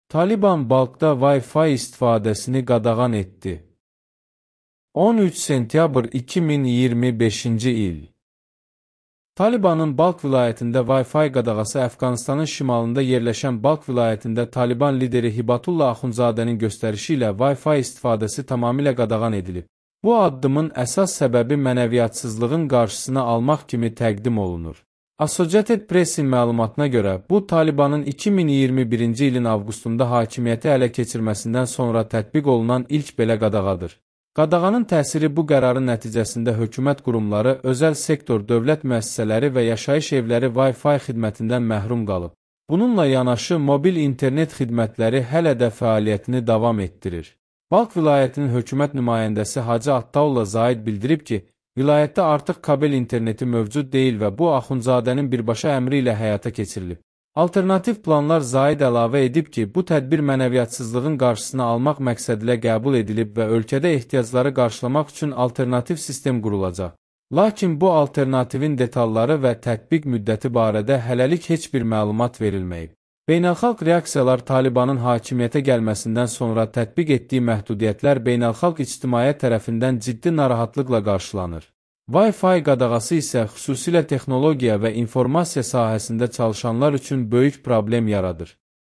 Taliban Balkda Wi-Fi istifadəsini qadağan etdi. 13 sentyabr 2025-ci il. Talibanın Balk vilayətində Wi-Fi qadağası Əfqanistanın şimalında yerləşən Balk vilayətində Taliban lideri Hibatullah Axundzadənin göstərişi ilə Wi-Fi istifadəsi tamamilə qadağan edilib. Bu addımın əsas səbəbi mənəviyyatsızlığın qarşısını almaq kimi təqdim olunur. Associated Press-in məlumatına görə, bu Talibanın 2021-ci ilin avqustunda hakimiyyəti ələ keçirməsindən sonra tətbiq olunan ilk belə qadağadır. Qadağanın təsiri bu qərarın nəticəsində hökumət qurumları, özəl sektor, dövlət müəssisələri və yaşayış evləri Wi-Fi xidmətindən məhrum qalıb. Bununla yanaşı, mobil internet xidmətləri hələ də fəaliyyətini davam etdirir. Balk vilayətinin hökumət nümayəndəsi Hacı Attaullah Zaid bildirib ki, vilayətdə artıq kabel interneti mövcud deyil və bu Axundzadənin birbaşa əmri ilə həyata keçirilib. Alternativ planlar Zaid əlavə edib ki, bu tədbir mənəviyyatsızlığın qarşısını almaq məqsədilə qəbul edilib və ölkədə ehtiyacları qarşılamaq üçün alternativ sistem qurulacaq. Lakin bu alternativin detalları və tətbiq müddəti barədə hələlik heç bir məlumat verilməyib. Beynəlxalq reaksiyalar Talibanın hakimiyyətə gəlməsindən sonra tətbiq etdiyi məhdudiyyətlər beynəlxalq ictimaiyyət tərəfindən ciddi narahatlıqla qarşılanır. Wi-Fi qadağası isə xüsusilə texnologiya və informasiya sahəsində çalışanlar üçün böyük problem yaradır.